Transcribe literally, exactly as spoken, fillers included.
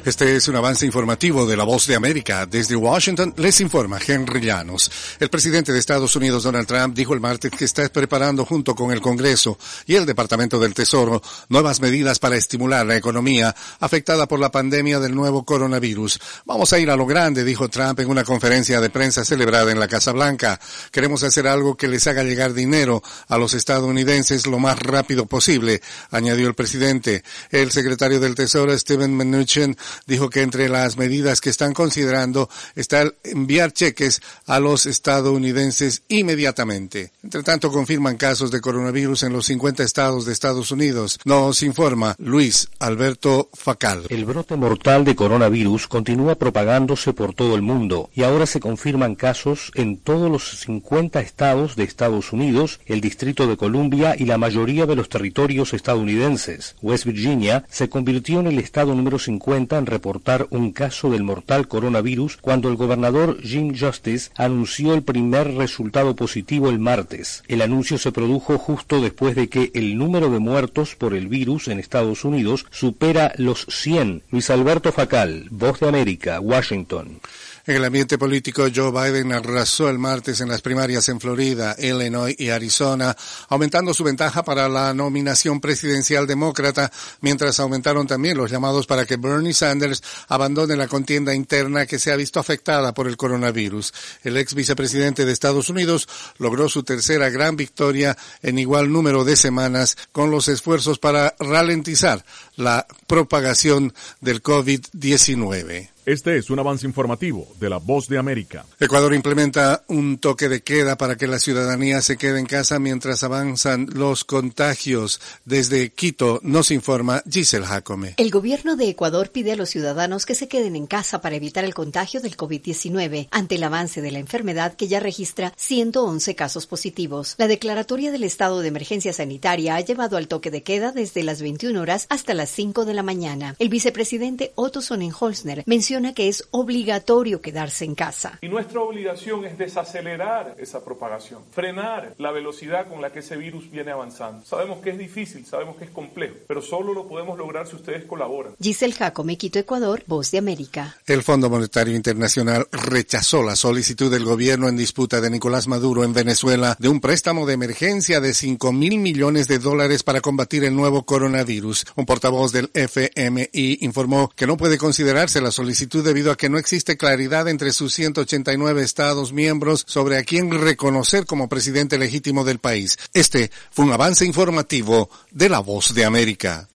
Este es un avance informativo de La Voz de América. Desde Washington les informa Henry Llanos. El presidente de Estados Unidos, Donald Trump, dijo el martes que está preparando junto con el Congreso y el Departamento del Tesoro nuevas medidas para estimular la economía afectada por la pandemia del nuevo coronavirus. Vamos a ir a lo grande, dijo Trump en una conferencia de prensa celebrada en la Casa Blanca. Queremos hacer algo que les haga llegar dinero a los estadounidenses lo más rápido posible, añadió el presidente. El secretario del Tesoro, Steven Mnuchin, dijo que entre las medidas que están considerando está el enviar cheques a los estadounidenses inmediatamente. Entre tanto, confirman casos de coronavirus en los cincuenta estados de Estados Unidos. Nos informa Luis Alberto Facal. El brote mortal de coronavirus continúa propagándose por todo el mundo y ahora se confirman casos en todos los cincuenta estados de Estados Unidos, el Distrito de Columbia y la mayoría de los territorios estadounidenses. West Virginia se convirtió en el estado número cincuenta en reportar un caso del mortal coronavirus cuando el gobernador Jim Justice anunció el primer resultado positivo el martes. El anuncio se produjo justo después de que el número de muertos por el virus en Estados Unidos supera los cien. Luis Alberto Facal, Voz de América, Washington. En el ambiente político, Joe Biden arrasó el martes en las primarias en Florida, Illinois y Arizona, aumentando su ventaja para la nominación presidencial demócrata, mientras aumentaron también los llamados para que Bernie Sanders abandone la contienda interna que se ha visto afectada por el coronavirus. El ex vicepresidente de Estados Unidos logró su tercera gran victoria en igual número de semanas con los esfuerzos para ralentizar la propagación del COVID diecinueve. Este es un avance informativo de La Voz de América. Ecuador implementa un toque de queda para que la ciudadanía se quede en casa mientras avanzan los contagios. Desde Quito nos informa Giselle Jacome. El gobierno de Ecuador pide a los ciudadanos que se queden en casa para evitar el contagio del COVID diecinueve ante el avance de la enfermedad que ya registra ciento once casos positivos. La declaratoria del estado de emergencia sanitaria ha llevado al toque de queda desde las veintiuna horas hasta las cinco de la mañana. El vicepresidente Otto Sonnenholzner mencionó que es obligatorio quedarse en casa. Y nuestra obligación es desacelerar esa propagación, frenar la velocidad con la que ese virus viene avanzando. Sabemos que es difícil, sabemos que es complejo, pero solo lo podemos lograr si ustedes colaboran. Giselle Jacome, Quito, Ecuador, Voz de América. El Fondo Monetario Internacional rechazó la solicitud del gobierno en disputa de Nicolás Maduro en Venezuela de un préstamo de emergencia de cinco mil millones de dólares para combatir el nuevo coronavirus. Un portavoz del F M I informó que no puede considerarse la solicitud debido a que no existe claridad entre sus ciento ochenta y nueve estados miembros sobre a quién reconocer como presidente legítimo del país. Este fue un avance informativo de La Voz de América.